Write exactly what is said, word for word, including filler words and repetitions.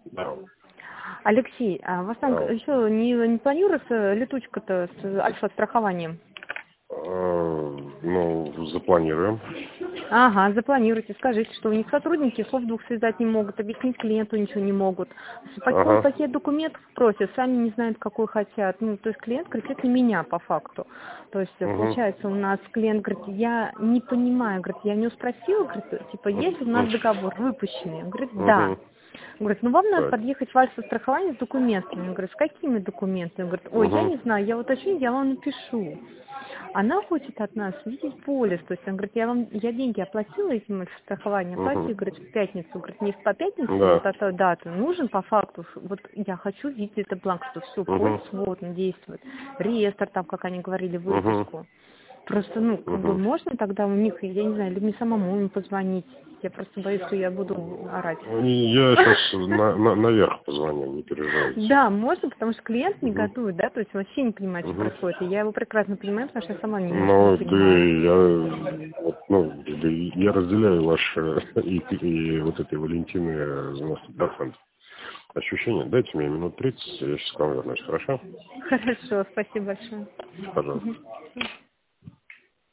Да. Алексей, а у вас там Да. еще не, не планируется летучка-то с альфа-страхованием? Э, Ну, запланируем. Ага, запланируйте, скажите, что у них сотрудники слов двух связать не могут, объяснить клиенту ничего не могут. Какой Ага. пакет документов просят, сами не знают, какой хотят. Ну, то есть клиент конкретно меня по факту. То есть Угу. получается у нас клиент говорит, я не понимаю, говорит, я не спросила, говорит, типа, есть ли у нас договор выпущенный? Он говорит, да. Угу. Он говорит, ну вам надо Так. подъехать в альфа-страхование с документами. Он говорит, с какими документами? Он говорит, ой, я Угу. не знаю, я уточню, я вам напишу. Она хочет от нас видеть полис, то есть он говорит, я вам, я деньги оплатила этим страхованием, Угу. оплатила, говорит, в пятницу, говорит, не по пятницу, Да. вот эта дата, нужен по факту, вот я хочу видеть этот бланк, что все, полис Угу. вот он действует, реестр там, как они говорили, Угу. выпуску. Просто, ну, как бы Угу. можно тогда у них, я не знаю, или мне самому им позвонить, я просто боюсь, что я буду орать. Я сейчас на, на, наверх позвоню, не переживайте. Да, можно, потому что клиент Угу. негодует, да, то есть вообще не понимает, что Угу. происходит. И я его прекрасно понимаю, потому что я сама немножко не Ну, да, понимаю. я, вот, ну, да, я разделяю ваше и, и вот этой Валентины за на сто процентов ощущение. Дайте мне минут тридцать, я сейчас к вам вернусь, хорошо? Хорошо, спасибо большое. Пожалуйста. Мгм.